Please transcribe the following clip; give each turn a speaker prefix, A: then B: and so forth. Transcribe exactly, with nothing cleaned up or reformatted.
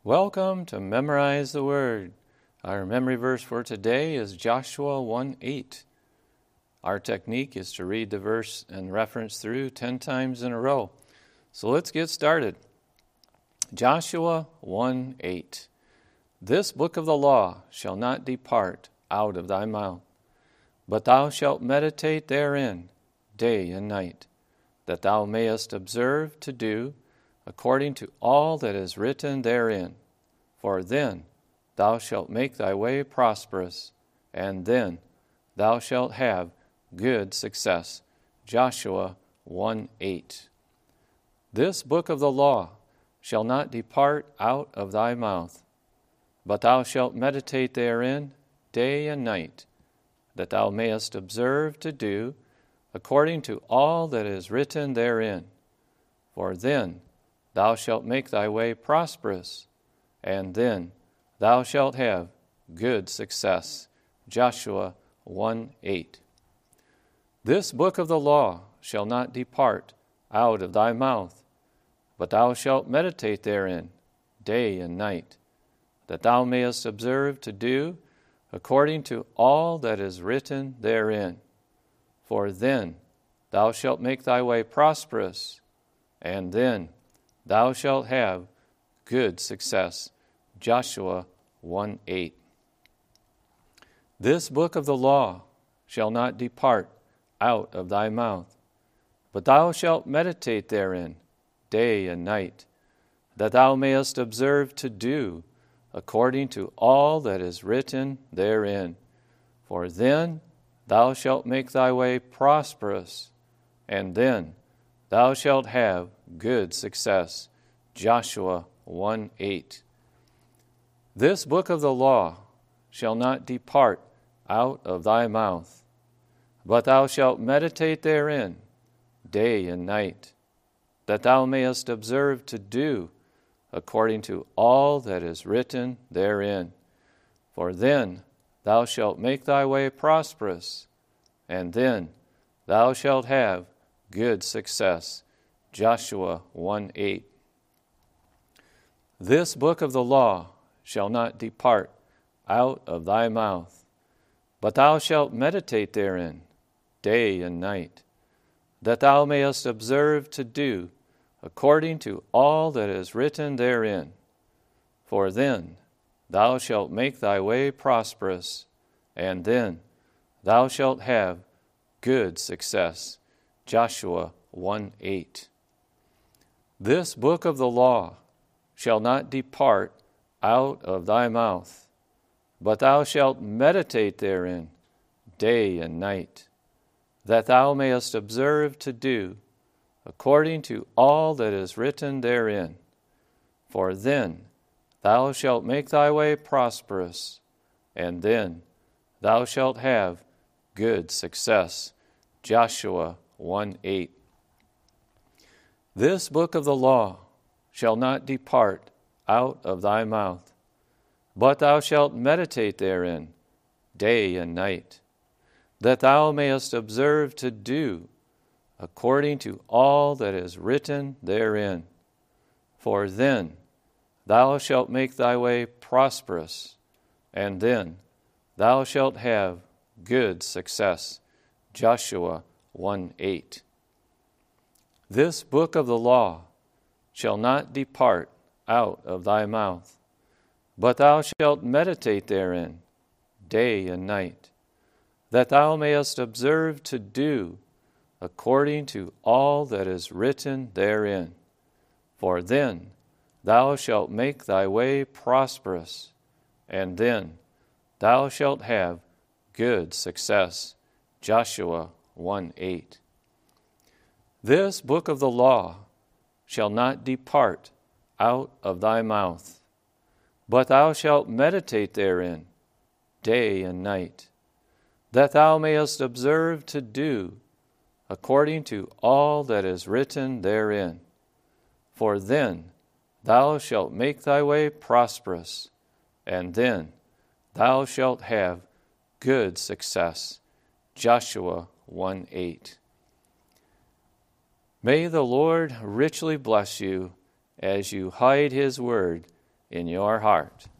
A: Welcome to Memorize the Word. Our memory verse for today is Joshua one eight. Our technique is to read the verse and reference through ten times in a row. So let's get started. Joshua one eight. This book of the law shall not depart out of thy mouth, but thou shalt meditate therein day and night, that thou mayest observe to do according to all that is written therein. For then thou shalt make thy way prosperous, and then thou shalt have good success. Joshua one eight. This book of the law shall not depart out of thy mouth, but thou shalt meditate therein day and night, that thou mayest observe to do according to all that is written therein. For then thou shalt make thy way prosperous, and then thou shalt have good success. Joshua one eight. This book of the law shall not depart out of thy mouth, but thou shalt meditate therein day and night, that thou mayest observe to do according to all that is written therein. For then thou shalt make thy way prosperous, and then thou shalt have good success. Joshua one eight. This book of the law shall not depart out of thy mouth, but thou shalt meditate therein day and night, that thou mayest observe to do according to all that is written therein. For then thou shalt make thy way prosperous, and then thou shalt have good success. Joshua one eight. This book of the law shall not depart out of thy mouth, but thou shalt meditate therein day and night, that thou mayest observe to do according to all that is written therein. For then thou shalt make thy way prosperous, and then thou shalt have good success. Joshua one eight. This book of the law shall not depart out of thy mouth, but thou shalt meditate therein day and night, that thou mayest observe to do according to all that is written therein. For then thou shalt make thy way prosperous, and then thou shalt have good success. Joshua one eight. This book of the law shall not depart out of thy mouth, but thou shalt meditate therein day and night, that thou mayest observe to do according to all that is written therein. For then thou shalt make thy way prosperous, and then thou shalt have good success. Joshua one eight. This book of the law shall not depart out of thy mouth, but thou shalt meditate therein day and night, that thou mayest observe to do according to all that is written therein. For then thou shalt make thy way prosperous, and then thou shalt have good success. Joshua one eight. This book of the law shall not depart out of thy mouth, but thou shalt meditate therein day and night, that thou mayest observe to do according to all that is written therein. For then thou shalt make thy way prosperous, and then thou shalt have good success. Joshua one eight. This book of the law shall not depart out of thy mouth, but thou shalt meditate therein day and night, that thou mayest observe to do according to all that is written therein. For then thou shalt make thy way prosperous, and then thou shalt have good success. Joshua one eight. May the Lord richly bless you as you hide His word in your heart.